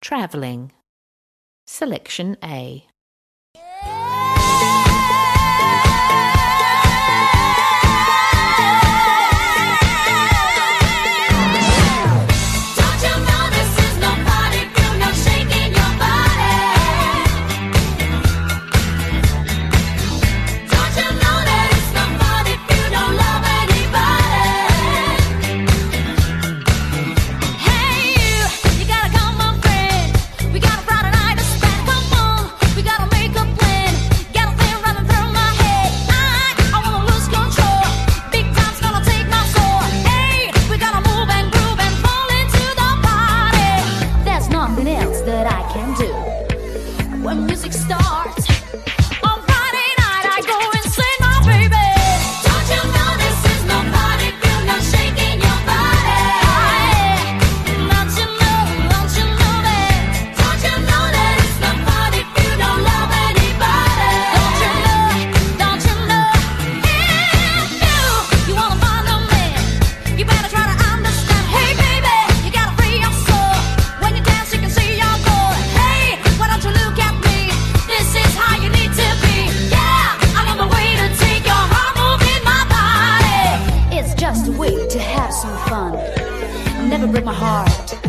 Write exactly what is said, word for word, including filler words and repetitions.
Travelling. Selection A. When music starts on Friday night, I go insane, my baby. Don't you know this is no party if you're not shaking your body? Don't you know, don't you know that? Don't you know that it's no party if you don't love anybody? Don't you know, don't you know? If you, you wanna find a man, you better try to understand. Hey baby, you gotta free your soul. When you dance, you can see your goal. Hey, why don't you look at this is how you need to be. Yeah, I'm on my way to take your heart, moving my body. It's just a way to have some fun. Never break my heart.